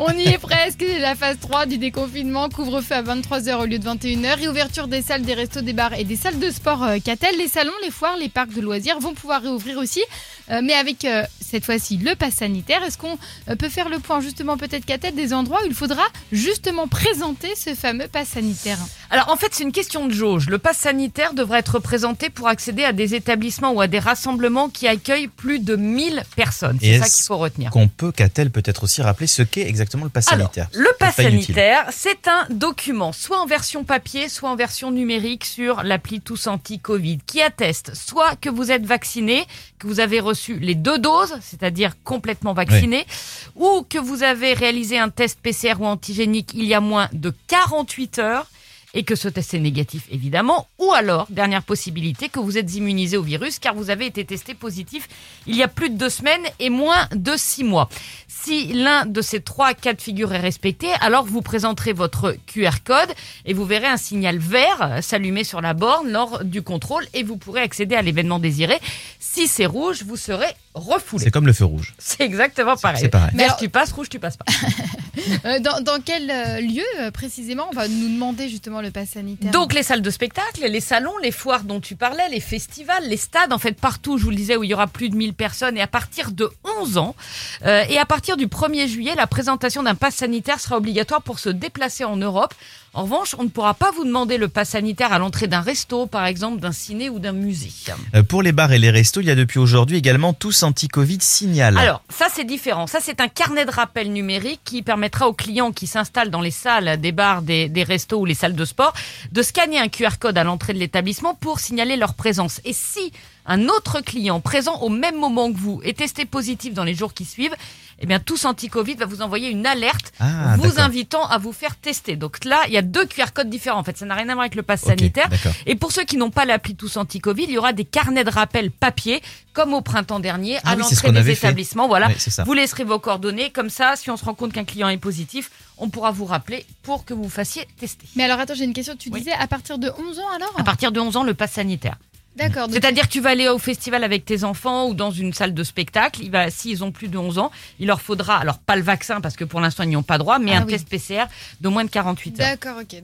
On y est presque, la phase 3 du déconfinement, couvre-feu à 23h au lieu de 21h, réouverture des salles, des restos, des bars et des salles de sport Catel. Les salons, les foires, les parcs de loisirs vont pouvoir réouvrir aussi, mais avec cette fois-ci le pass sanitaire. Est-ce qu'on peut faire le point justement peut-être Catel des endroits où il faudra justement présenter ce fameux pass sanitaire? Alors en fait c'est une question de jauge. Le pass sanitaire devrait être présenté pour accéder à des établissements ou à des rassemblements qui accueillent plus de 1000 personnes. C'est ça qu'il faut retenir. Qu'on peut, Catel peut-être aussi rappeler ce qu'est exactement le pass sanitaire? Le pass sanitaire, c'est un document, soit en version papier, soit en version numérique sur l'appli Tous Anti-Covid, qui atteste soit que vous êtes vacciné, que vous avez reçu les 2 doses, c'est-à-dire complètement vacciné, ou que vous avez réalisé un test PCR ou antigénique il y a moins de 48 heures, et que ce test est négatif, évidemment, ou alors, dernière possibilité, que vous êtes immunisé au virus, car vous avez été testé positif il y a plus de 2 semaines et moins de 6 mois. Si l'un de ces 3 cas de figure est respecté, alors vous présenterez votre QR code et vous verrez un signal vert s'allumer sur la borne lors du contrôle et vous pourrez accéder à l'événement désiré. Si c'est rouge, vous serez refoulé. C'est comme le feu rouge. C'est exactement pareil. C'est pareil. Vert, tu passes, rouge, tu passes pas. Dans quel lieu précisément on va nous demander justement le pass sanitaire? Donc les salles de spectacle, les salons, les foires dont tu parlais, les festivals, les stades, en fait partout, je vous le disais, où il y aura plus de 1000 personnes et à partir de 11 ans. Et à partir du 1er juillet, la présentation d'un pass sanitaire sera obligatoire pour se déplacer en Europe. En revanche, on ne pourra pas vous demander le pass sanitaire à l'entrée d'un resto, par exemple, d'un ciné ou d'un musée. Pour les bars et les restos, il y a depuis aujourd'hui également Tous Anti-Covid Signal. Alors, ça c'est différent. Ça c'est un carnet de rappel numérique qui permettra aux clients qui s'installent dans les salles des bars, des restos ou les salles de sport de scanner un QR code à l'entrée de l'établissement pour signaler leur présence. Et si un autre client présent au même moment que vous est testé positif dans les jours qui suivent, eh bien Tous Anti-Covid va vous envoyer une alerte vous invitant à vous faire tester. Donc là, il y a 2 QR codes différents. En fait, ça n'a rien à voir avec le pass sanitaire. Et pour ceux qui n'ont pas l'appli Tous Anti-Covid, il y aura des carnets de rappel papier, comme au printemps dernier, à l'entrée des établissements. Voilà, vous laisserez vos coordonnées. Comme ça, si on se rend compte qu'un client est positif, on pourra vous rappeler pour que vous vous fassiez tester. Mais alors attends, j'ai une question. Tu disais à partir de 11 ans alors? À partir de 11 ans, le pass sanitaire. D'accord. C'est-à-dire que tu vas aller au festival avec tes enfants ou dans une salle de spectacle. S'ils ont plus de 11 ans, il leur faudra, alors pas le vaccin parce que pour l'instant ils n'y ont pas droit, mais un test PCR de moins de 48 heures. D'accord, ok.